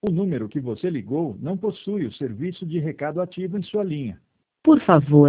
O número que você ligou não possui o serviço de recado ativo em sua linha. Por favor,